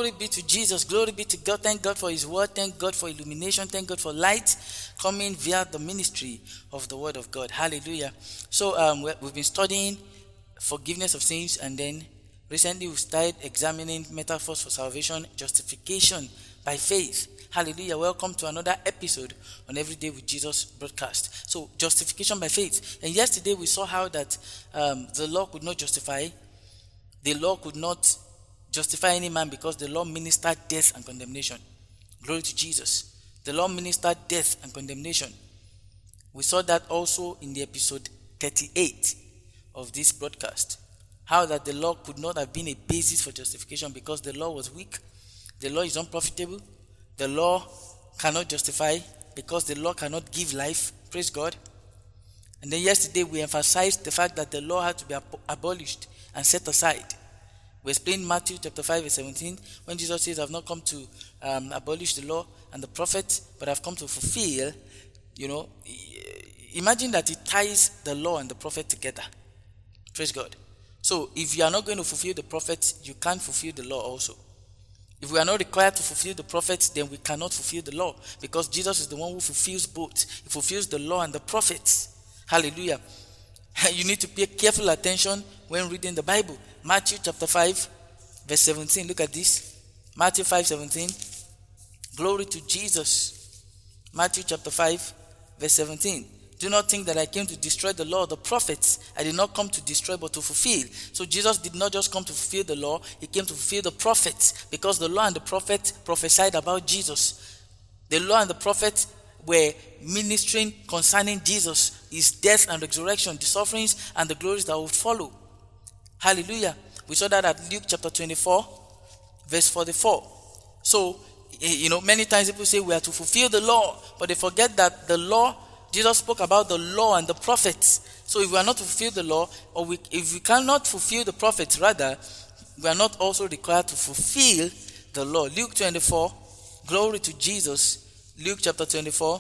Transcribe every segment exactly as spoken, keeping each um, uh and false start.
Glory be to Jesus. Glory be to God. Thank God for his word. Thank God for illumination. Thank God for light coming via the ministry of the word of God. Hallelujah. So um, we've been studying forgiveness of sins, and then recently we started examining metaphors for salvation, justification by faith. Hallelujah. Welcome to another episode on Everyday with Jesus broadcast. So justification by faith. And yesterday we saw how that um, the law could not justify. The law could not justify any man because the law ministered death and condemnation. Glory to Jesus. The law ministered death and condemnation. We saw that also in the episode thirty-eight of this broadcast. How that the law could not have been a basis for justification because the law was weak. The law is unprofitable. The law cannot justify because the law cannot give life. Praise God. And then yesterday we emphasized the fact that the law had to be ab- abolished and set aside. We explained Matthew chapter five verse seventeen when Jesus says, I've not come to um, abolish the law and the prophets, but I've come to fulfill. You know, imagine that it ties the law and the prophet together. Praise God. So if you are not going to fulfill the prophets, you can't fulfill the law also. If we are not required to fulfill the prophets, then we cannot fulfill the law because Jesus is the one who fulfills both. He fulfills the law and the prophets. Hallelujah. You need to pay careful attention when reading the Bible. Matthew chapter five verse seventeen. Look at this. Matthew five seventeen. Glory to Jesus. Matthew chapter five verse seventeen. Do not think that I came to destroy the law of the prophets. I did not come to destroy but to fulfill. So Jesus did not just come to fulfill the law. He came to fulfill the prophets because the law and the prophets prophesied about Jesus. The law and the prophets were ministering concerning Jesus, his death and resurrection, the sufferings and the glories that would follow. Hallelujah. We saw that at Luke chapter twenty-four, verse forty-four. So, you know, many times people say we are to fulfill the law, but they forget that the law, Jesus spoke about the law and the prophets. So if we are not to fulfill the law, or we, if we cannot fulfill the prophets, rather, we are not also required to fulfill the law. Luke twenty-four, glory to Jesus. Luke chapter twenty-four,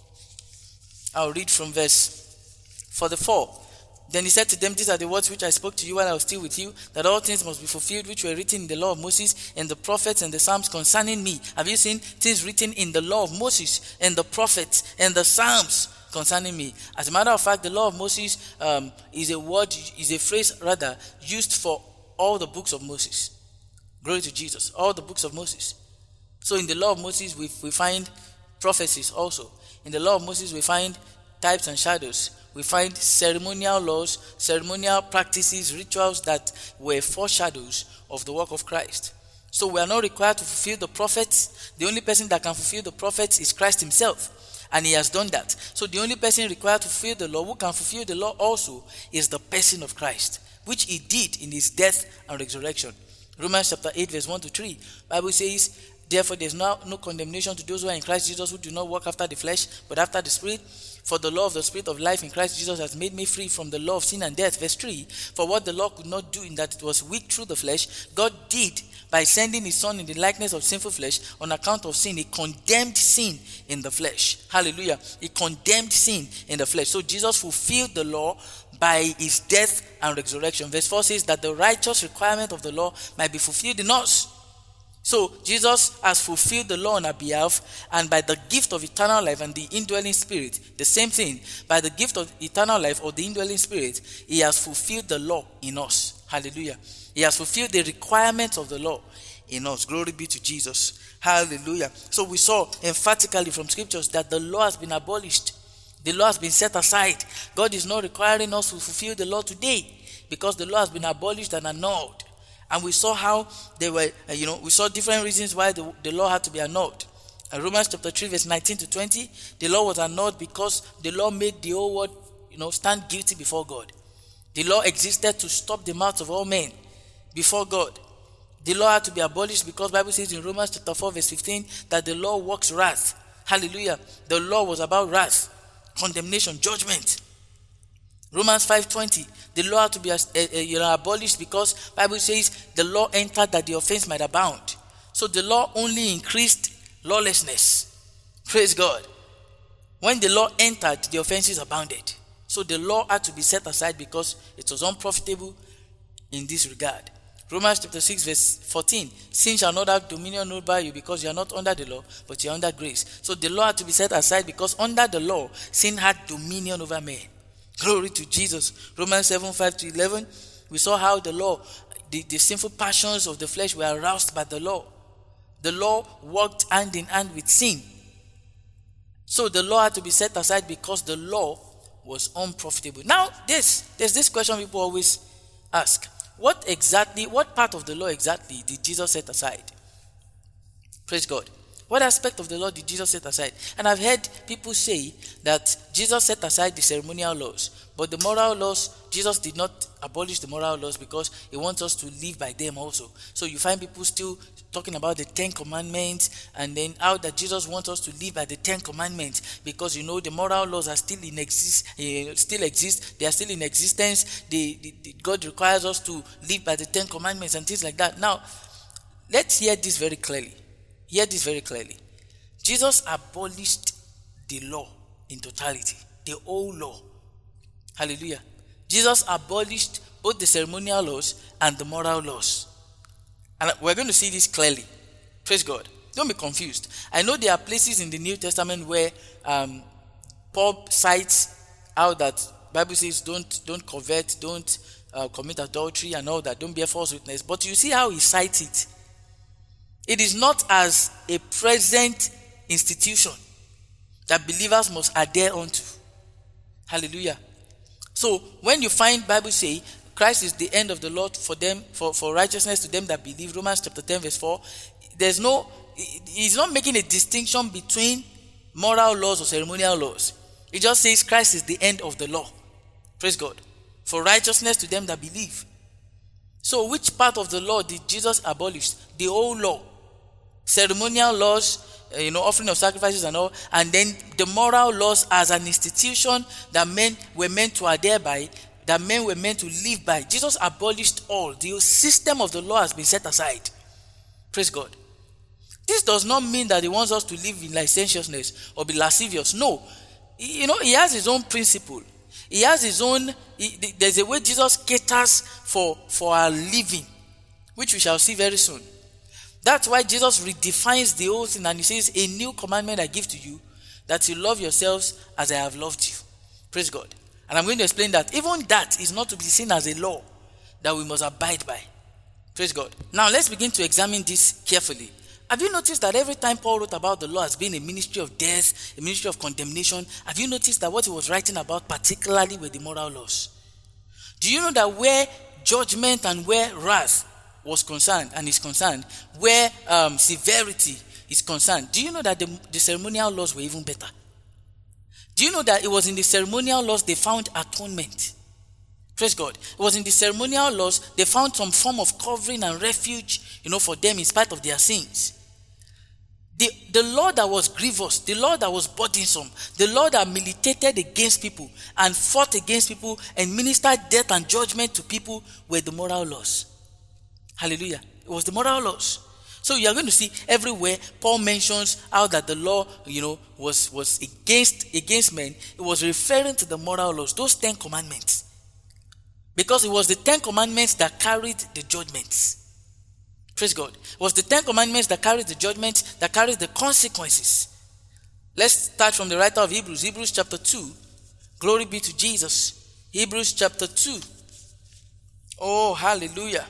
I'll read from verse forty-four. Then he said to them, these are the words which I spoke to you while I was still with you, that all things must be fulfilled which were written in the law of Moses and the prophets and the Psalms concerning me. Have you seen things written in the law of Moses and the prophets and the Psalms concerning me? As a matter of fact, the law of Moses um, is a word, is a phrase rather, used for all the books of Moses. Glory to Jesus. All the books of Moses. So in the law of Moses, we, we find prophecies also. In the law of Moses, we find types and shadows. We find ceremonial laws, ceremonial practices, rituals that were foreshadows of the work of Christ. So we are not required to fulfill the prophets. The only person that can fulfill the prophets is Christ himself. And he has done that. So the only person required to fulfill the law, who can fulfill the law also, is the person of Christ, which he did in his death and resurrection. Romans chapter eight verse one to three. Bible says, therefore there is now no condemnation to those who are in Christ Jesus, who do not walk after the flesh, but after the Spirit. For the law of the Spirit of life in Christ Jesus has made me free from the law of sin and death. Verse three. For what the law could not do in that it was weak through the flesh, God did by sending his Son in the likeness of sinful flesh. On account of sin, he condemned sin in the flesh. Hallelujah. He condemned sin in the flesh. So Jesus fulfilled the law by his death and resurrection. Verse four says that the righteous requirement of the law might be fulfilled in us. So Jesus has fulfilled the law on our behalf, and by the gift of eternal life and the indwelling spirit, the same thing, by the gift of eternal life or the indwelling spirit, he has fulfilled the law in us. Hallelujah. He has fulfilled the requirements of the law in us. Glory be to Jesus. Hallelujah. So we saw emphatically from scriptures that the law has been abolished. The law has been set aside. God is not requiring us to fulfill the law today because the law has been abolished and annulled. And we saw how they were, uh, you know, we saw different reasons why the, the law had to be annulled. In Romans chapter three, verse nineteen to twenty, the law was annulled because the law made the whole world, you know, stand guilty before God. The law existed to stop the mouths of all men before God. The law had to be abolished because the Bible says in Romans chapter four, verse fifteen, that the law works wrath. Hallelujah. The law was about wrath, condemnation, judgment. Romans five twenty, the law had to be uh, uh, you know, abolished because the Bible says the law entered that the offense might abound. So the law only increased lawlessness. Praise God. When the law entered, the offenses abounded. So the law had to be set aside because it was unprofitable in this regard. Romans chapter six verse fourteen. Sin shall not have dominion over you because you are not under the law, but you are under grace. So the law had to be set aside because under the law, sin had dominion over men. Glory to Jesus. Romans seven, five to eleven. We saw how the law, the, the sinful passions of the flesh were aroused by the law. The law worked hand in hand with sin. So the law had to be set aside because the law was unprofitable. Now, this, there's this question people always ask. What exactly, what part of the law exactly did Jesus set aside? Praise God. What aspect of the law did Jesus set aside? And I've heard people say that Jesus set aside the ceremonial laws, but the moral laws, Jesus did not abolish the moral laws because he wants us to live by them also. So you find people still talking about the Ten Commandments and then how that Jesus wants us to live by the Ten Commandments because, you know, the moral laws are still in exist, uh, still exist. They are still in existence. They, they, they, God requires us to live by the Ten Commandments and things like that. Now, let's hear this very clearly. Hear this very clearly. Jesus abolished the law in totality, the whole law. Hallelujah. Jesus abolished both the ceremonial laws and the moral laws. And we're going to see this clearly. Praise God. Don't be confused. I know there are places in the New Testament where um, Paul cites how that Bible says don't don't covet, don't uh, commit adultery and all that, don't bear false witness. But you see how he cites it. It is not as a present institution that believers must adhere unto. Hallelujah. So when you find Bible say Christ is the end of the law for them, for, for righteousness to them that believe, Romans chapter ten verse four, there's no, he's not making a distinction between moral laws or ceremonial laws. He just says Christ is the end of the law. Praise God. For righteousness to them that believe. So which part of the law did Jesus abolish? The whole law. Ceremonial laws, uh, you know, offering of sacrifices and all, and then the moral laws as an institution that men were meant to adhere by, that men were meant to live by. Jesus abolished all. The system of the law has been set aside. Praise God. This does not mean that he wants us to live in licentiousness or be lascivious. No. You know, he has his own principle. He has his own, he, there's a way Jesus caters for, for our living, which we shall see very soon. That's why Jesus redefines the whole thing and he says, a new commandment I give to you, that you love yourselves as I have loved you. Praise God. And I'm going to explain that even that is not to be seen as a law that we must abide by. Praise God. Now let's begin to examine this carefully. Have you noticed that every time Paul wrote about the law as being a ministry of death, a ministry of condemnation, have you noticed that what he was writing about particularly were the moral laws? Do you know that where judgment and where wrath was concerned and is concerned, where um, severity is concerned, do you know that the, the ceremonial laws were even better? Do you know that it was in the ceremonial laws they found atonement? Praise God. It was in the ceremonial laws they found some form of covering and refuge, you know, for them in spite of their sins. The, the law that was grievous, the law that was burdensome, the law that militated against people and fought against people and ministered death and judgment to people were the moral laws. Hallelujah. It was the moral laws. So you are going to see everywhere Paul mentions how that the law, you know, was, was against, against men. It was referring to the moral laws, those Ten Commandments. Because it was the Ten Commandments that carried the judgments. Praise God. It was the Ten Commandments that carried the judgments, that carried the consequences. Let's start from the writer of Hebrews. Hebrews chapter two. Glory be to Jesus. Hebrews chapter two. Oh, hallelujah.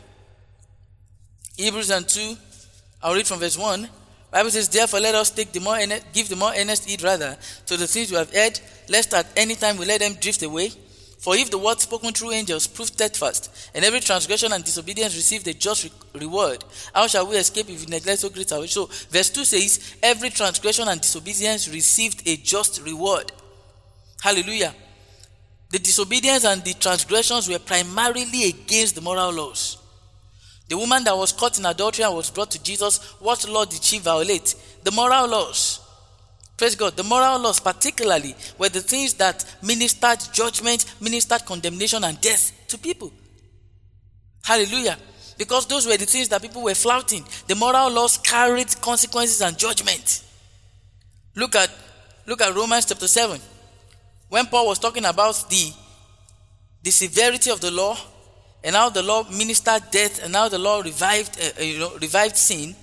Hebrews and two. I'll read from verse one. Bible says, therefore let us take the more earnest, give the more earnest heed rather to the things we have heard, lest at any time we let them drift away. For if the word spoken through angels proved steadfast, and every transgression and disobedience received a just re- reward, how shall we escape if we neglect so great salvation? So verse two says, every transgression and disobedience received a just reward. Hallelujah. The disobedience and the transgressions were primarily against the moral laws. The woman that was caught in adultery and was brought to Jesus, what law did she violate? The moral laws. Praise God. The moral laws particularly were the things that ministered judgment, ministered condemnation and death to people. Hallelujah. Because those were the things that people were flouting. The moral laws carried consequences and judgment. Look at, look at Romans chapter seven. When Paul was talking about the, the severity of the law, and how the law ministered death, and how the law revived, uh, you know, revived sin,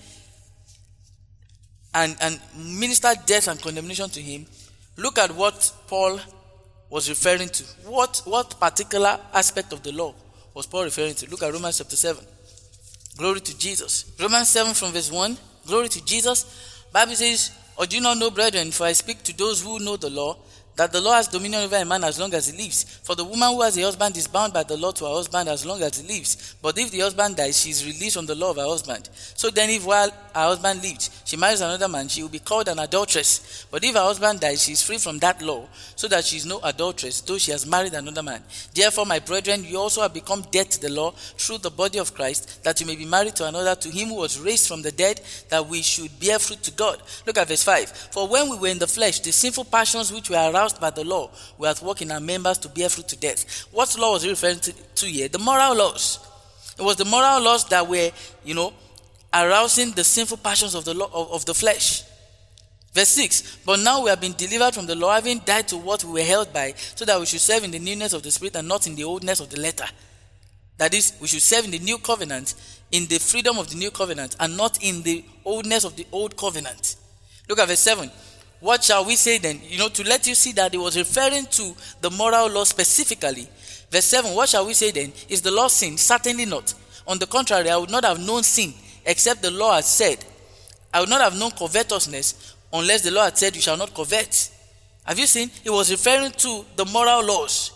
and, and ministered death and condemnation to him, look at what Paul was referring to. What, what particular aspect of the law was Paul referring to? Look at Romans chapter seven. Glory to Jesus. Romans seven from verse one. Glory to Jesus. Bible says, or do you not know, brethren, for I speak to those who know the law, that the law has dominion over a man as long as he lives. For the woman who has a husband is bound by the law to her husband as long as he lives. But if the husband dies, she is released from the law of her husband. So then if while her husband lived, she marries another man, she will be called an adulteress. But if her husband dies, she is free from that law, so that she is no adulteress, though she has married another man. Therefore, my brethren, you also have become dead to the law through the body of Christ, that you may be married to another, to him who was raised from the dead, that we should bear fruit to God. Look at verse five. For when we were in the flesh, the sinful passions which were aroused by the law were at work in our members to bear fruit to death. What law was he referring to, to here? The moral laws. It was the moral laws that were, you know, arousing the sinful passions of the law of, of the flesh. Verse six. But now we have been delivered from the law, having died to what we were held by, so that we should serve in the newness of the Spirit and not in the oldness of the letter. That is, we should serve in the new covenant, in the freedom of the new covenant, and not in the oldness of the old covenant. Look at verse seven. What shall we say then? You know, to let you see that it was referring to the moral law specifically. Verse seven, what shall we say then? Is the law sin? Certainly not. On the contrary, I would not have known sin, except the law had said. I would not have known covetousness, unless the law had said, you shall not covet. Have you seen? It was referring to the moral laws.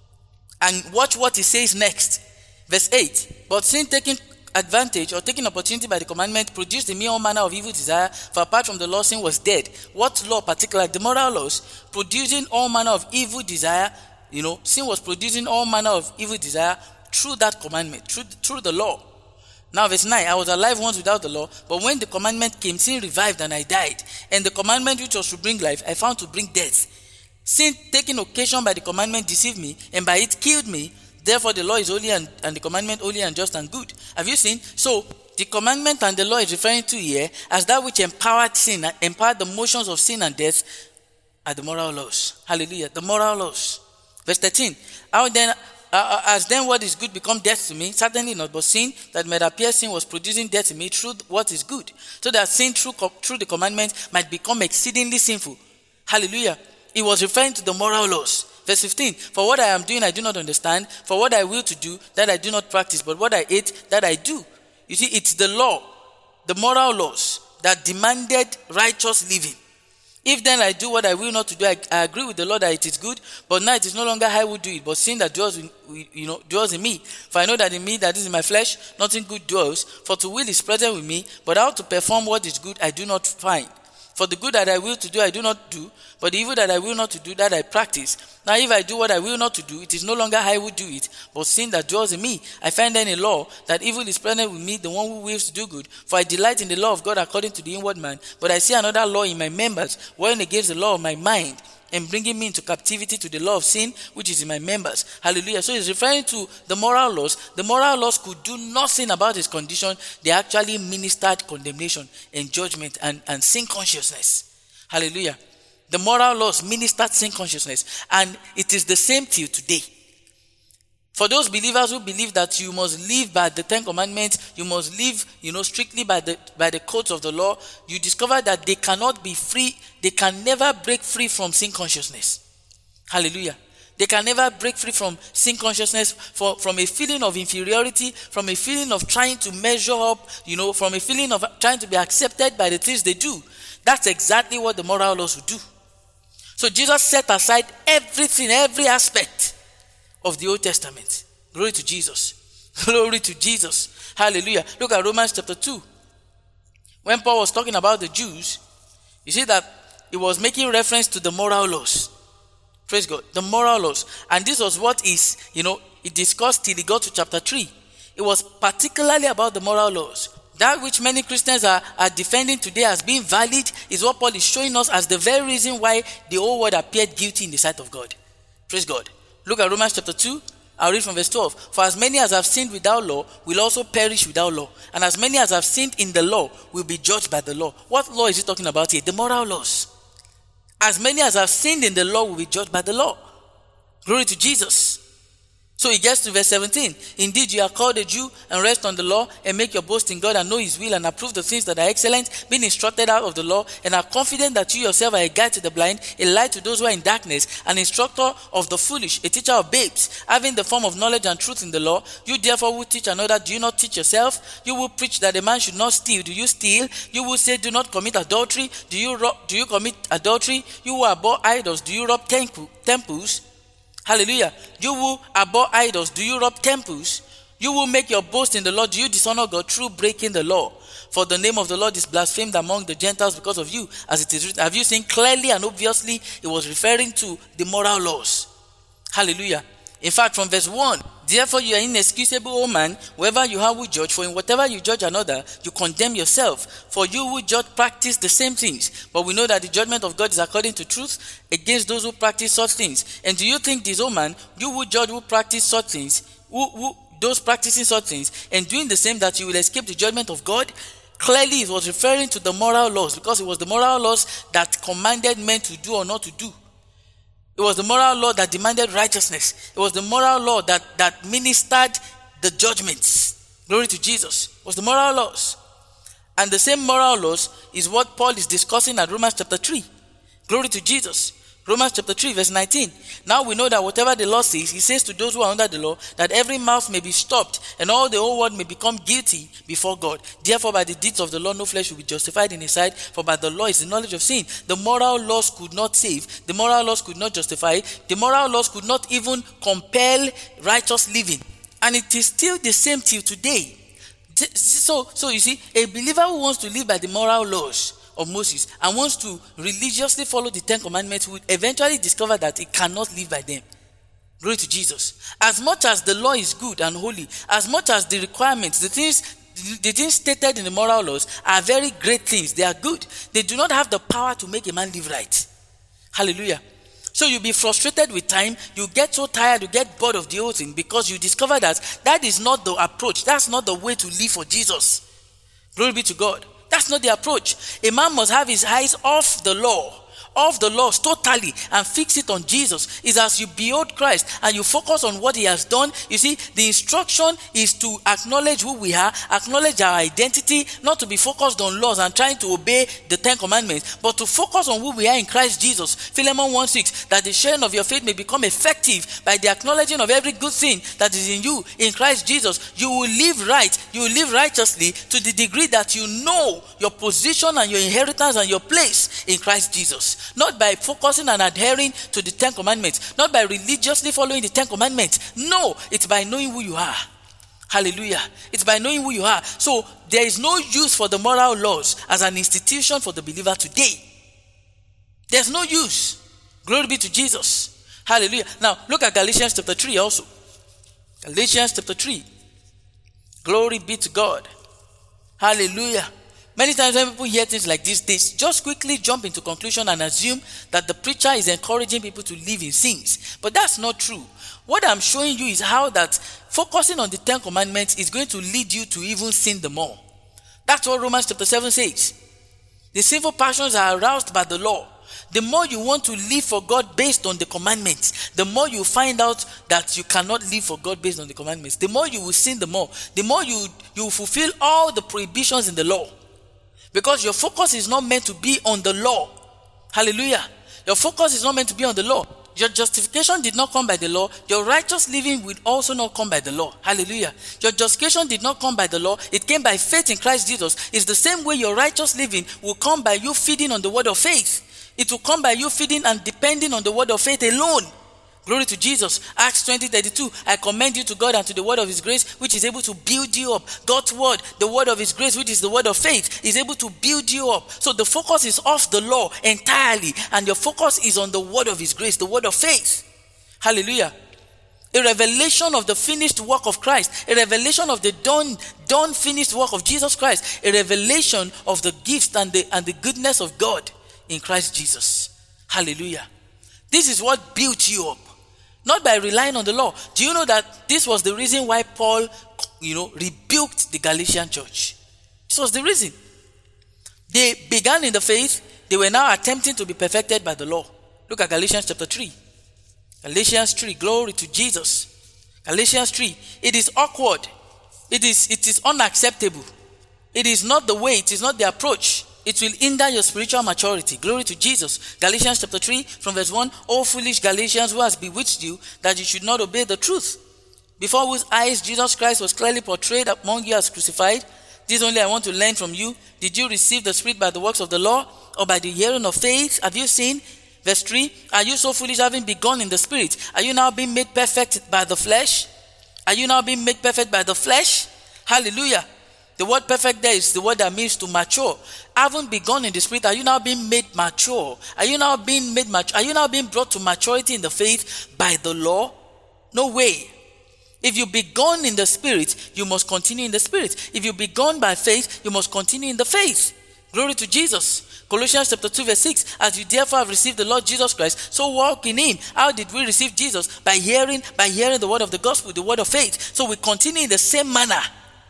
And watch what he says next. Verse eight, but sin taking advantage or taking opportunity by the commandment produced in me all manner of evil desire, for apart from the law, sin was dead. What law particularly? The moral laws, producing all manner of evil desire. You know, sin was producing all manner of evil desire through that commandment, through, through the law. Now verse nine, I was alive once without the law, but when the commandment came, sin revived and I died. And the commandment which was to bring life, I found to bring death. Sin taking occasion by the commandment deceived me, and by it killed me. Therefore the law is holy and, and the commandment holy and just and good. Have you seen? So the commandment and the law is referring to here as that which empowered sin, empowered the motions of sin and death are the moral laws. Hallelujah. The moral laws. Verse thirteen. How then, uh, as then what is good become death to me? Certainly not, but sin that might appear sin was producing death to me through what is good. So that sin through, through the commandment might become exceedingly sinful. Hallelujah. It was referring to the moral laws. Verse fifteen, for what I am doing I do not understand, for what I will to do, that I do not practice, but what I hate, that I do. You see, it's the law, the moral laws that demanded righteous living. If then I do what I will not to do, I, I agree with the Lord that it is good, but now it is no longer I who do it, but sin that dwells in, you know, dwells in me. For I know that in me, that is in my flesh, nothing good dwells, for to will is present with me, but how to perform what is good I do not find. For the good that I will to do, I do not do, but the evil that I will not to do, that I practice. Now if I do what I will not to do, it is no longer I who do it, but sin that dwells in me. I find then a law, that evil is present with me, the one who wills to do good. For I delight in the law of God according to the inward man, but I see another law in my members, warring against the law of my mind, and bringing me into captivity to the law of sin, which is in my members. Hallelujah. So he's referring to the moral laws. The moral laws could do nothing about his condition. They actually ministered condemnation and judgment and, and sin consciousness. Hallelujah. The moral laws ministered sin consciousness. And it is the same till today. For those believers who believe that you must live by the Ten Commandments, you must live, you know, strictly by the by the codes of the law, you discover that they cannot be free, they can never break free from sin consciousness. Hallelujah. They can never break free from sin consciousness, for, from a feeling of inferiority, from a feeling of trying to measure up, you know, from a feeling of trying to be accepted by the things they do. That's exactly what the moral laws would do. So Jesus set aside everything, every aspect of the Old Testament. Glory to Jesus. Glory to Jesus. Hallelujah. Look at Romans chapter two. When Paul was talking about the Jews, you see that he was making reference to the moral laws. Praise God. The moral laws. And this was what is, you know, he discussed till he got to chapter three. It was particularly about the moral laws. That which many Christians are, are defending today as being valid is what Paul is showing us as the very reason why the whole world appeared guilty in the sight of God. Praise God. Look at Romans chapter two. I'll read from verse twelve. For as many as have sinned without law will also perish without law. And as many as have sinned in the law will be judged by the law. What law is he talking about here? The moral laws. As many as have sinned in the law will be judged by the law. Glory to Jesus. So he gets to verse seventeen. Indeed, you are called a Jew and rest on the law and make your boast in God and know his will and approve the things that are excellent, being instructed out of the law and are confident that you yourself are a guide to the blind, a light to those who are in darkness, an instructor of the foolish, a teacher of babes, having the form of knowledge and truth in the law. You therefore who teach another, do you not teach yourself? You will preach that a man should not steal, do you steal? You will say, do not commit adultery, do you rob, do you commit adultery? You who abhor idols, do you rob temple, temples? Hallelujah. You who abhor idols, do you rob temples? You will make your boast in the Lord. Do you dishonor God through breaking the law? For the name of the Lord is blasphemed among the Gentiles because of you, as it is written. Have you seen clearly and obviously it was referring to the moral laws? Hallelujah. In fact, from verse one, therefore you are inexcusable, O man, wherever you have who judge, for in whatever you judge another, you condemn yourself. For you who judge practice the same things. But we know that the judgment of God is according to truth against those who practice such things. And do you think this, O man, you who judge who practice such things, who, who those practicing such things, and doing the same, that you will escape the judgment of God? Clearly it was referring to the moral laws, because it was the moral laws that commanded men to do or not to do. It was the moral law that demanded righteousness. It was the moral law that, that ministered the judgments. Glory to Jesus. It was the moral laws. And the same moral laws is what Paul is discussing at Romans chapter three. Glory to Jesus. Romans chapter three verse nineteen. Now we know that whatever the law says, he says to those who are under the law, that every mouth may be stopped and all the whole world may become guilty before God. Therefore by the deeds of the law no flesh will be justified in his sight, for by the law is the knowledge of sin. The moral laws could not save. The moral laws could not justify. The moral laws could not even compel righteous living. And it is still the same till today. So, so you see, a believer who wants to live by the moral laws of Moses and wants to religiously follow the Ten Commandments will eventually discover that he cannot live by them. Glory to Jesus. As much as the law is good and holy, as much as the requirements, the things, the things stated in the moral laws are very great things, they are good, they do not have the power to make a man live right. Hallelujah. So you'll be frustrated with time, you get so tired, you get bored of the whole thing, because you discover that that is not the approach, that's not the way to live for Jesus. Glory be to God. That's not the approach. A man must have his eyes off the law, off the laws totally, and fix it on Jesus. Is as you behold Christ and you focus on what he has done. You see, the instruction is to acknowledge who we are, acknowledge our identity, not to be focused on laws and trying to obey the Ten Commandments, but to focus on who we are in Christ Jesus. Philemon one six, that the sharing of your faith may become effective by the acknowledging of every good thing that is in you in Christ Jesus. You will live right, you will live righteously to the degree that you know your position and your inheritance and your place in Christ Jesus. Not by focusing and adhering to the Ten Commandments, not by religiously following the Ten Commandments. No, it's by knowing who you are. Hallelujah. It's by knowing who you are. So there is no use for the moral laws as an institution for the believer today. There's no use. Glory be to Jesus. Hallelujah. Now look at Galatians chapter three also. Galatians chapter three. Glory be to God. Hallelujah. Many times when people hear things like this, they just quickly jump into conclusion and assume that the preacher is encouraging people to live in sins. But that's not true. What I'm showing you is how that focusing on the Ten Commandments is going to lead you to even sin the more. That's what Romans chapter seven says. The sinful passions are aroused by the law. The more you want to live for God based on the commandments, the more you find out that you cannot live for God based on the commandments. The more you will sin the more. The more you, you will fulfill all the prohibitions in the law. Because your focus is not meant to be on the law. Hallelujah. Your focus is not meant to be on the law. Your justification did not come by the law. Your righteous living will also not come by the law. Hallelujah. Your justification did not come by the law. It came by faith in Christ Jesus. It's the same way your righteous living will come by you feeding on the word of faith. It will come by you feeding and depending on the word of faith alone. Glory to Jesus. Acts twenty thirty-two. I commend you to God and to the word of his grace, which is able to build you up. God's word, the word of his grace, which is the word of faith, is able to build you up. So the focus is off the law entirely, and your focus is on the word of his grace, the word of faith. Hallelujah. A revelation of the finished work of Christ, a revelation of the done, done finished work of Jesus Christ, a revelation of the gifts and the, and the goodness of God in Christ Jesus. Hallelujah. This is what built you up. Not by relying on the law. Do you know that this was the reason why Paul, you know, rebuked the Galatian church? This was the reason. They began in the faith. They were now attempting to be perfected by the law. Look at Galatians chapter three. Galatians three. Glory to Jesus. Galatians three. It is awkward. It is, it is unacceptable. It is not the way. It is not the approach. It will hinder your spiritual maturity. Glory to Jesus. Galatians chapter three from verse one. O foolish Galatians, who has bewitched you that you should not obey the truth? Before whose eyes Jesus Christ was clearly portrayed among you as crucified. This only I want to learn from you. Did you receive the Spirit by the works of the law or by the hearing of faith? Have you seen? Verse three. Are you so foolish, having begun in the Spirit? Are you now being made perfect by the flesh? Are you now being made perfect by the flesh? Hallelujah. The word perfect there is the word that means to mature. Haven't begun in the Spirit. Are you now being made mature? Are you now being made mature? Are you now being brought to maturity in the faith by the law? No way. If you begun in the Spirit, you must continue in the Spirit. If you begun by faith, you must continue in the faith. Glory to Jesus. Colossians chapter two verse six. As you therefore have received the Lord Jesus Christ, so walk in him. How did we receive Jesus? By hearing, by hearing the word of the gospel, the word of faith. So we continue in the same manner.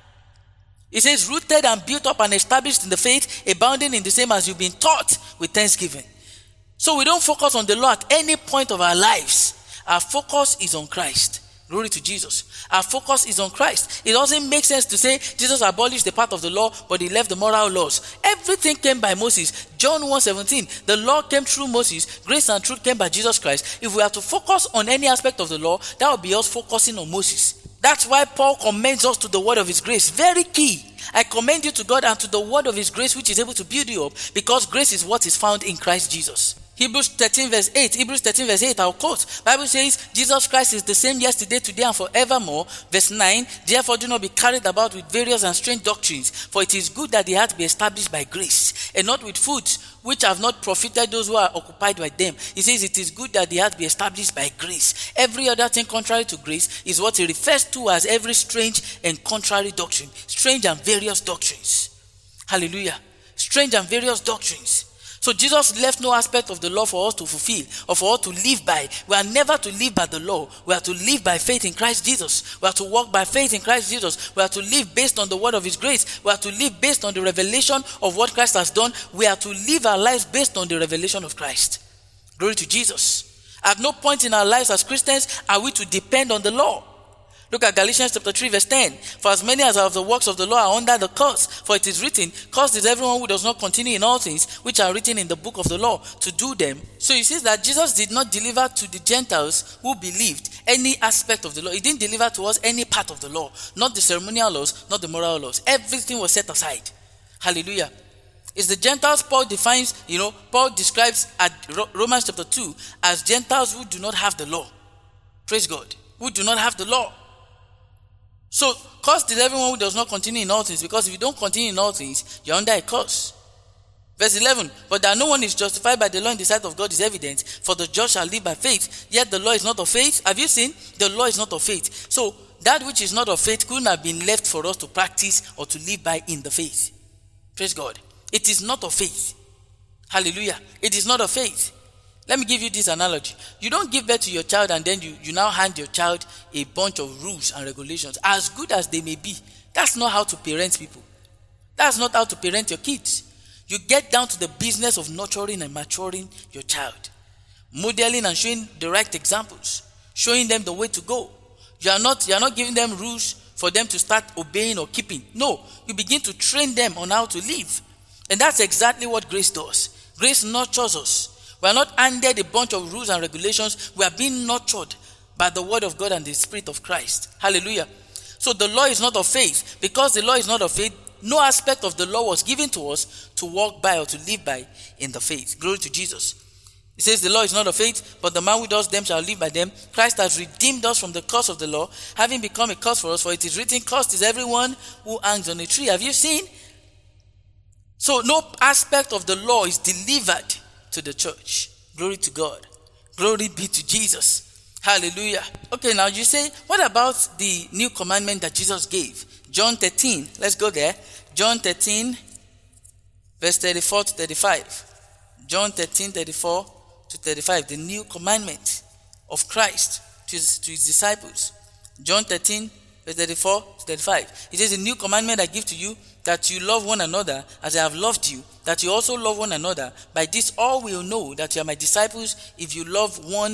It says, rooted and built up and established in the faith, abounding in the same as you've been taught, with thanksgiving. So we don't focus on the law at any point of our lives. Our focus is on Christ. Glory to Jesus. Our focus is on Christ. It doesn't make sense to say Jesus abolished the part of the law, but he left the moral laws. Everything came by Moses. John one seventeen. The law came through Moses. Grace and truth came by Jesus Christ. If we are to focus on any aspect of the law, that would be us focusing on Moses. That's why Paul commends us to the word of his grace. Very key. I commend you to God and to the word of his grace, which is able to build you up, because grace is what is found in Christ Jesus. Hebrews thirteen verse eight. Hebrews thirteen verse eight, I'll quote. Bible says, Jesus Christ is the same yesterday, today, and forevermore. Verse nine, therefore do not be carried about with various and strange doctrines, for it is good that they had to be established by grace, and not with foods, which have not profited those who are occupied by them. He says it is good that they had to be established by grace. Every other thing contrary to grace is what he refers to as every strange and contrary doctrine. Strange and various doctrines. Hallelujah. Strange and various doctrines. So Jesus left no aspect of the law for us to fulfill or for us to live by. We are never to live by the law. We are to live by faith in Christ Jesus. We are to walk by faith in Christ Jesus. We are to live based on the word of his grace. We are to live based on the revelation of what Christ has done. We are to live our lives based on the revelation of Christ. Glory to Jesus. At no point in our lives as Christians are we to depend on the law. Look at Galatians chapter three verse ten. For as many as are of the works of the law are under the curse. For it is written, cursed is everyone who does not continue in all things which are written in the book of the law to do them. So he says that Jesus did not deliver to the Gentiles who believed any aspect of the law. He didn't deliver to us any part of the law. Not the ceremonial laws, not the moral laws. Everything was set aside. Hallelujah. It's the Gentiles Paul defines, you know, Paul describes at Romans chapter two as Gentiles who do not have the law. Praise God. Who do not have the law. So, cursed is everyone who does not continue in all things, because if you don't continue in all things, you're under a curse. Verse eleven, but that no one is justified by the law in the sight of God is evident, for the just shall live by faith. Yet the law is not of faith. Have you seen? The law is not of faith. So, that which is not of faith couldn't have been left for us to practice or to live by in the faith. Praise God. It is not of faith. Hallelujah. It is not of faith. Let me give you this analogy. You don't give birth to your child and then you, you now hand your child a bunch of rules and regulations, as good as they may be. That's not how to parent people. That's not how to parent your kids. You get down to the business of nurturing and maturing your child. Modeling and showing the right examples. Showing them the way to go. You are not, you are not giving them rules for them to start obeying or keeping. No, you begin to train them on how to live. And that's exactly what grace does. Grace nurtures us. We are not handed a bunch of rules and regulations. We are being nurtured by the word of God and the Spirit of Christ. Hallelujah. So the law is not of faith. Because the law is not of faith, no aspect of the law was given to us to walk by or to live by in the faith. Glory to Jesus. It says the law is not of faith, but the man who does them shall live by them. Christ has redeemed us from the curse of the law, having become a curse for us. For it is written, cursed is everyone who hangs on a tree. Have you seen? So no aspect of the law is delivered to the church. Glory to God. Glory be to Jesus. Hallelujah. Okay, now you say, what about the new commandment that Jesus gave? John thirteen. Let's go there. John thirteen, verse thirty-four to thirty-five. John thirteen, thirty-four to thirty-five. The new commandment of Christ to his, to his disciples. John thirteen, verse thirty-four to thirty-five. It says, a new commandment I give to you, that you love one another as I have loved you, that you also love one another. By this all will know that you are my disciples, if you love one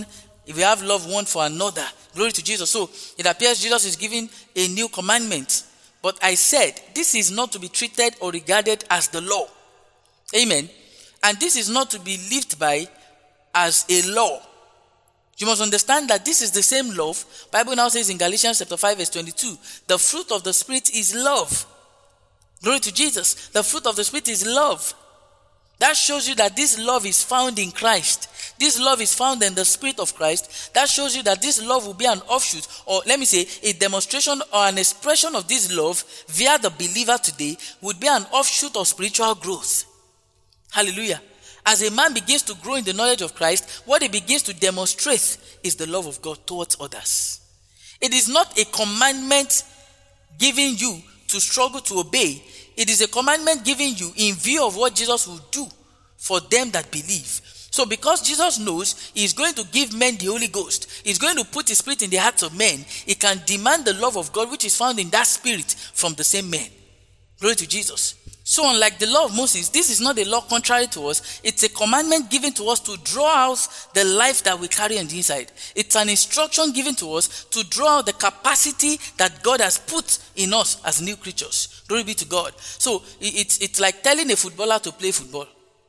if we have love one for another. Glory to Jesus. So it appears Jesus is giving a new commandment. But I said, this is not to be treated or regarded as the law. Amen. And this is not to be lived by as a law. You must understand that this is the same love. Bible now says in Galatians chapter five verse twenty-two, the fruit of the Spirit is love. Glory to Jesus. The fruit of the Spirit is love. That shows you that this love is found in Christ. This love is found in the Spirit of Christ. That shows you that this love will be an offshoot, or let me say, a demonstration or an expression of this love via the believer today would be an offshoot of spiritual growth. Hallelujah. As a man begins to grow in the knowledge of Christ, what he begins to demonstrate is the love of God towards others. It is not a commandment given you to struggle to obey. It is a commandment given you in view of what Jesus will do for them that believe. So because Jesus knows he is going to give men the Holy Ghost, he's going to put his Spirit in the hearts of men, he can demand the love of God which is found in that Spirit from the same men. Glory to Jesus. So unlike the law of Moses, this is not a law contrary to us. It's a commandment given to us to draw out the life that we carry on the inside. It's an instruction given to us to draw out the capacity that God has put in us as new creatures. Glory be to God. So it's, it's like telling a footballer to play football.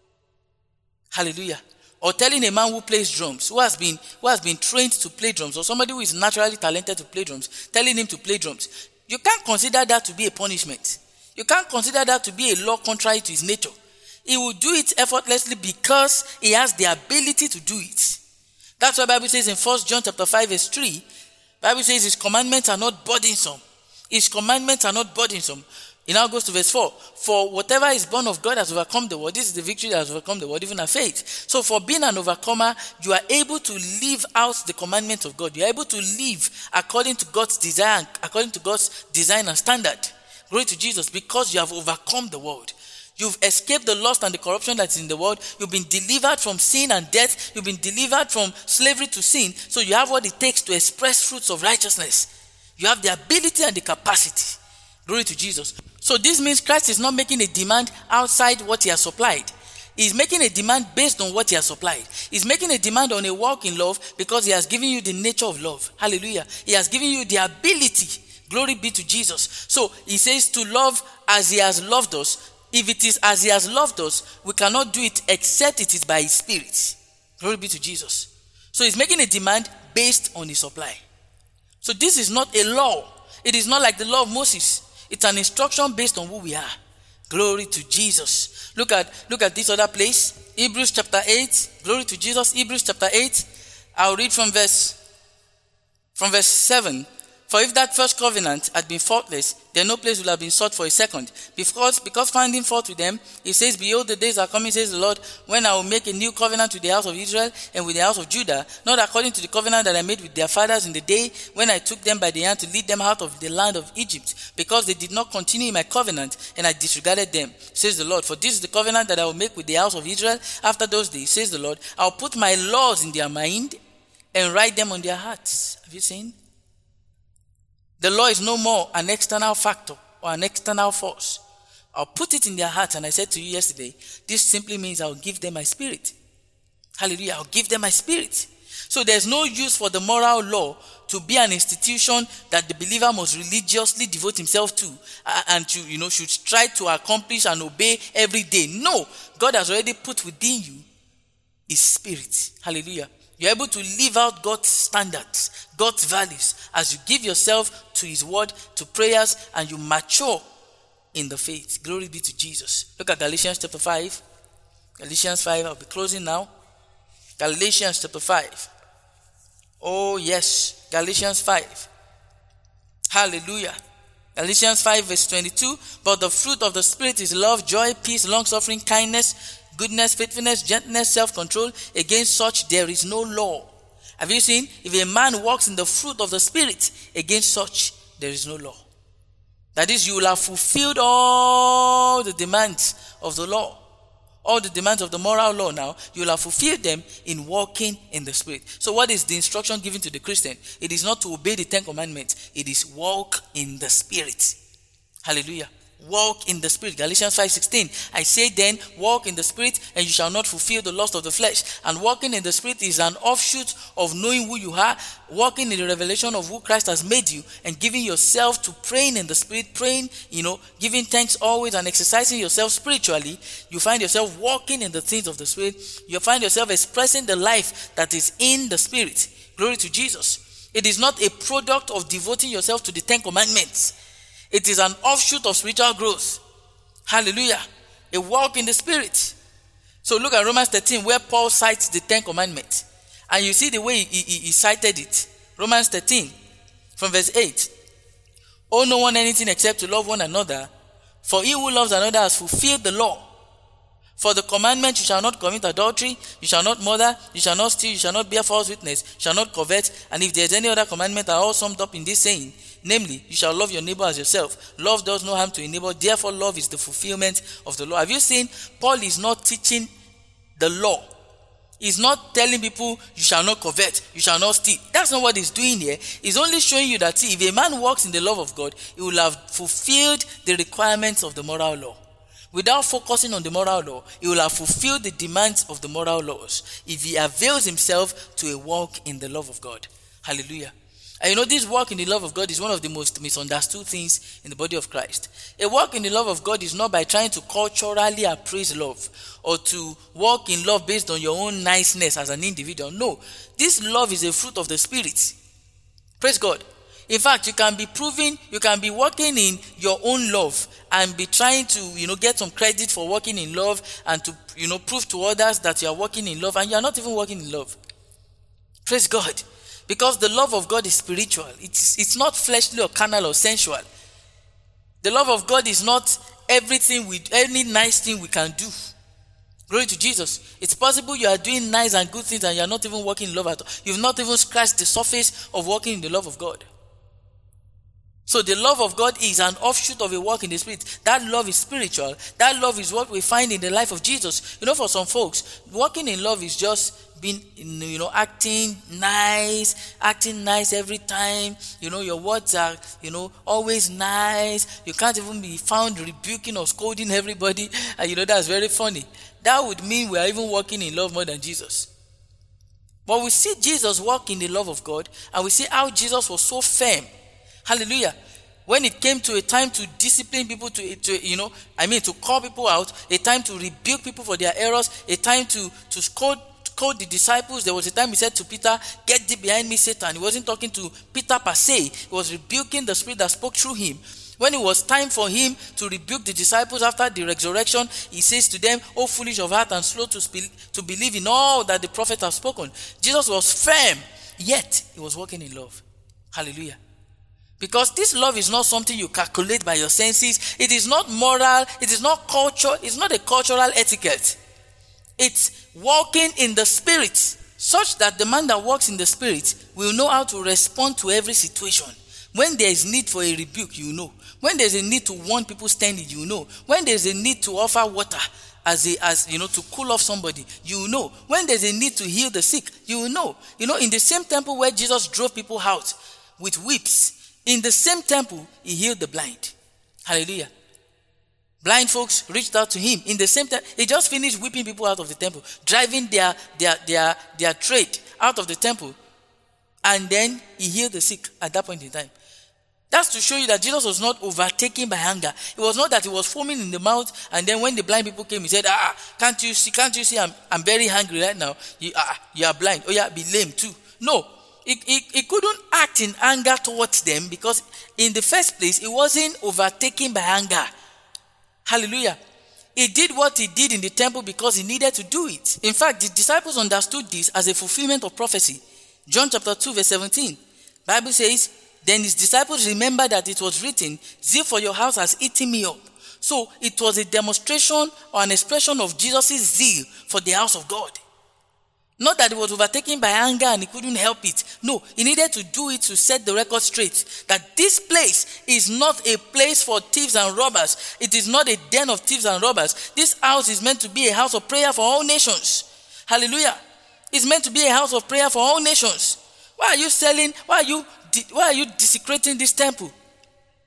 Hallelujah. Or telling a man who plays drums, who has been, who has been trained to play drums, or somebody who is naturally talented to play drums, telling him to play drums. You can't consider that to be a punishment. You can't consider that to be a law contrary to his nature. He will do it effortlessly because he has the ability to do it. That's what the Bible says in First John chapter five verse three. The Bible says his commandments are not burdensome. His commandments are not burdensome. It now goes to verse four. For whatever is born of God has overcome the world. This is the victory that has overcome the world, even our faith. So for being an overcomer, you are able to live out the commandments of God. You are able to live according to God's desire, according to God's design and standard. Glory to Jesus, because you have overcome the world. You've escaped the lust and the corruption that's in the world. You've been delivered from sin and death. You've been delivered from slavery to sin. So you have what it takes to express fruits of righteousness. You have the ability and the capacity. Glory to Jesus. So this means Christ is not making a demand outside what he has supplied. He's making a demand based on what he has supplied. He's making a demand on a walk in love because he has given you the nature of love. Hallelujah. He has given you the ability. Glory be to Jesus. So he says to love as he has loved us. If it is as he has loved us, we cannot do it except it is by his Spirit. Glory be to Jesus. So he's making a demand based on his supply. So this is not a law. It is not like the law of Moses. It's an instruction based on who we are. Glory to Jesus. Look at, look at this other place. Hebrews chapter eight. Glory to Jesus. Hebrews chapter eight. I'll read from verse, from verse seven. For if that first covenant had been faultless, then no place would have been sought for a second. Because, because finding fault with them, he says, behold, the days are coming, says the Lord, when I will make a new covenant with the house of Israel and with the house of Judah, not according to the covenant that I made with their fathers in the day when I took them by the hand to lead them out of the land of Egypt, because they did not continue in my covenant, and I disregarded them, says the Lord. For this is the covenant that I will make with the house of Israel after those days, says the Lord. I will put my laws in their mind and write them on their hearts. Have you seen? The law is no more an external factor or an external force. I'll put it in their hearts. And I said to you yesterday, this simply means I'll give them my Spirit. Hallelujah. I'll give them my Spirit. So there's no use for the moral law to be an institution that the believer must religiously devote himself to and to, you know, should try to accomplish and obey every day. No, God has already put within you his Spirit. Hallelujah. You're able to live out God's standards, God's values, as you give yourself to his word, to prayers, and you mature in the faith. Glory be to Jesus. Look at Galatians chapter five. Galatians five, I'll be closing now. Galatians chapter five. Oh yes, Galatians five. Hallelujah. Galatians five verse twenty-two. But the fruit of the Spirit is love, joy, peace, long-suffering, kindness, goodness, faithfulness, gentleness, self-control. Against such there is no law. Have you seen? If a man walks in the fruit of the Spirit, against such there is no law. That is, you will have fulfilled all the demands of the law. All the demands of the moral law now, you will have fulfilled them in walking in the Spirit. So what is the instruction given to the Christian? It is not to obey the Ten Commandments. It is walk in the Spirit. Hallelujah. Walk in the Spirit. Galatians five sixteen. I say then, walk in the Spirit, and you shall not fulfill the lust of the flesh. And walking in the Spirit is an offshoot of knowing who you are, walking in the revelation of who Christ has made you, and giving yourself to praying in the Spirit, praying, you know, giving thanks always and exercising yourself spiritually. You find yourself walking in the things of the Spirit. You find yourself expressing the life that is in the Spirit. Glory to Jesus. It is not a product of devoting yourself to the Ten Commandments. It is an offshoot of spiritual growth. Hallelujah. A walk in the Spirit. So look at Romans thirteen, where Paul cites the Ten Commandments. And you see the way he, he, he cited it. Romans thirteen, from verse eight. Owe no one anything except to love one another. For he who loves another has fulfilled the law. For the commandment, you shall not commit adultery, you shall not murder, you shall not steal, you shall not bear false witness, you shall not covet. And if there is any other commandment, are all summed up in this saying, namely, you shall love your neighbor as yourself. Love does no harm to a neighbor. Therefore, love is the fulfillment of the law. Have you seen? Paul is not teaching the law. He's not telling people, you shall not covet, you shall not steal. That's not what he's doing here. He's only showing you that, see, if a man walks in the love of God, he will have fulfilled the requirements of the moral law. Without focusing on the moral law, he will have fulfilled the demands of the moral laws if he avails himself to a walk in the love of God. Hallelujah. And you know, this walk in the love of God is one of the most misunderstood things in the body of Christ. A walk in the love of God is not by trying to culturally appraise love or to walk in love based on your own niceness as an individual. No, this love is a fruit of the Spirit. Praise God. In fact, you can be proving, you can be walking in your own love and be trying to, you know, get some credit for walking in love and to, you know, prove to others that you are walking in love, and you are not even walking in love. Praise God. Because the love of God is spiritual. It's, it's not fleshly or carnal or sensual. The love of God is not everything we, any nice thing we can do. Glory to Jesus. It's possible you are doing nice and good things and you are not even walking in love at all. You've not even scratched the surface of walking in the love of God. So the love of God is an offshoot of a walk in the Spirit. That love is spiritual. That love is what we find in the life of Jesus. You know, for some folks, walking in love is just being, you know, acting nice, acting nice every time. You know, your words are, you know, always nice. You can't even be found rebuking or scolding everybody. And you know, that's very funny. That would mean we are even walking in love more than Jesus. But we see Jesus walk in the love of God, and we see how Jesus was so firm. Hallelujah. When it came to a time to discipline people, to, to you know, I mean to call people out, a time to rebuke people for their errors, a time to, to scold, scold the disciples. There was a time he said to Peter, get thee behind me, Satan. He wasn't talking to Peter per se. He was rebuking the spirit that spoke through him. When it was time for him to rebuke the disciples after the resurrection, he says to them, O foolish of heart and slow to, spe- to believe in all that the prophet has spoken. Jesus was firm, yet he was walking in love. Hallelujah. Because this love is not something you calculate by your senses. It is not moral. It is not culture. It's not a cultural etiquette. It's walking in the Spirit, such that the man that walks in the Spirit will know how to respond to every situation. When there is need for a rebuke, you know. When there is a need to warn people standing, you know. When there is a need to offer water as a, as you know, to cool off somebody, you know. When there is a need to heal the sick, you know. You know, in the same temple where Jesus drove people out with whips, in the same temple, he healed the blind. Hallelujah. Blind folks reached out to him. In the same time, he just finished whipping people out of the temple, driving their, their, their, their trade out of the temple. And then he healed the sick at that point in time. That's to show you that Jesus was not overtaken by anger. It was not that he was foaming in the mouth, and then when the blind people came, he said, ah, can't you see, can't you see I'm, I'm very hungry right now. You, ah, you are blind. Oh yeah, be lame too. No. He, he, he couldn't act in anger towards them because in the first place, he wasn't overtaken by anger. Hallelujah. He did what he did in the temple because he needed to do it. In fact, the disciples understood this as a fulfillment of prophecy. John chapter two verse seventeen. Bible says, then his disciples remembered that it was written, zeal for your house has eaten me up. So it was a demonstration or an expression of Jesus' zeal for the house of God. Not that he was overtaken by anger and he couldn't help it. No, he needed to do it to set the record straight. That this place is not a place for thieves and robbers. It is not a den of thieves and robbers. This house is meant to be a house of prayer for all nations. Hallelujah. It's meant to be a house of prayer for all nations. Why are you selling? Why are you, why are you desecrating this temple?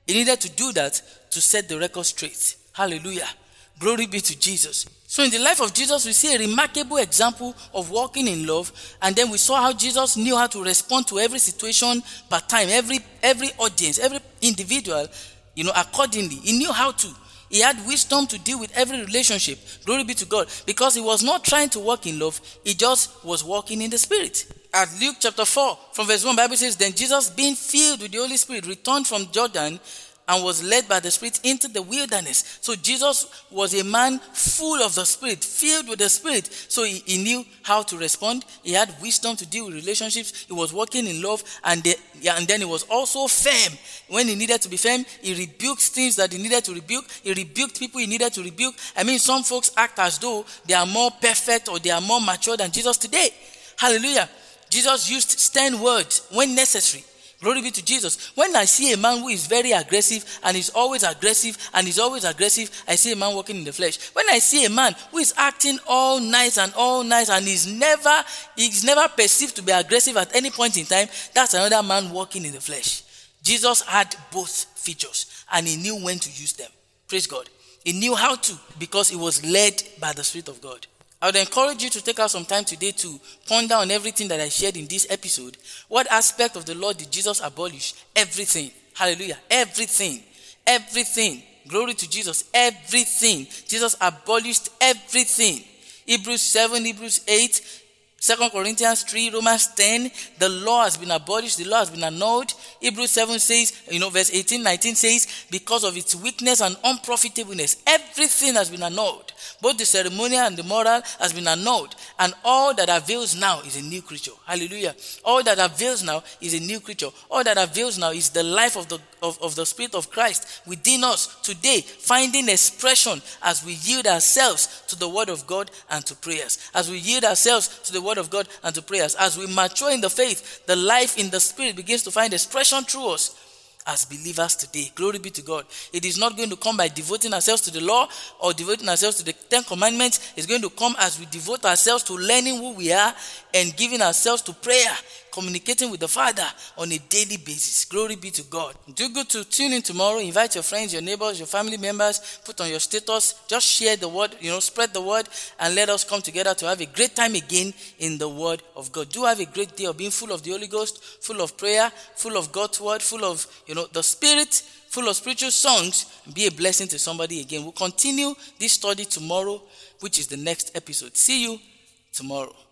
He needed to do that to set the record straight. Hallelujah. Glory be to Jesus. So in the life of Jesus, we see a remarkable example of walking in love. And then we saw how Jesus knew how to respond to every situation per time, every every audience, every individual, you know, accordingly. He knew how to. He had wisdom to deal with every relationship. Glory be to God. Because he was not trying to walk in love. He just was walking in the Spirit. At Luke chapter four, from verse one, the Bible says, then Jesus, being filled with the Holy Spirit, returned from Jordan and was led by the Spirit into the wilderness. So Jesus was a man full of the Spirit, filled with the Spirit. So he, he knew how to respond. He had wisdom to deal with relationships. He was walking in love. And, the, yeah, and then he was also firm. When he needed to be firm, he rebuked things that he needed to rebuke. He rebuked people he needed to rebuke. I mean, some folks act as though they are more perfect or they are more mature than Jesus today. Hallelujah. Jesus used stern words when necessary. Glory be to Jesus. When I see a man who is very aggressive and is always aggressive and is always aggressive, I see a man walking in the flesh. When I see a man who is acting all nice and all nice and is never, is never perceived to be aggressive at any point in time, that's another man walking in the flesh. Jesus had both features and he knew when to use them. Praise God. He knew how to because he was led by the Spirit of God. I would encourage you to take out some time today to ponder on everything that I shared in this episode. What aspect of the law did Jesus abolish? Everything. Hallelujah. Everything. Everything. Glory to Jesus. Everything. Jesus abolished everything. Hebrews seven, Hebrews eight, Second Corinthians three, Romans ten, the law has been abolished, the law has been annulled. Hebrews seven says, you know, verse eighteen, nineteen says, because of its weakness and unprofitableness, everything has been annulled. Both the ceremonial and the moral has been annulled. And all that avails now is a new creature. Hallelujah. All that avails now is a new creature. All that avails now is the life of the of, of the Spirit of Christ within us today, finding expression as we yield ourselves to the Word of God and to prayers. As we yield ourselves to the Word of God and to prayers. As we mature in the faith, the life in the Spirit begins to find expression through us. As believers today. Glory be to God. It is not going to come by devoting ourselves to the law or devoting ourselves to the Ten Commandments. It's going to come as we devote ourselves to learning who we are and giving ourselves to prayer, communicating with the Father on a daily basis. Glory be to God. Do good to tune in tomorrow. Invite your friends, your neighbors, your family members. Put on your status. Just share the word, you know, spread the word, and let us come together to have a great time again in the Word of God. Do have a great day of being full of the Holy Ghost, full of prayer, full of God's word, full of, you know, the Spirit, full of spiritual songs. Be a blessing to somebody again. We'll continue this study tomorrow, which is the next episode. See you tomorrow.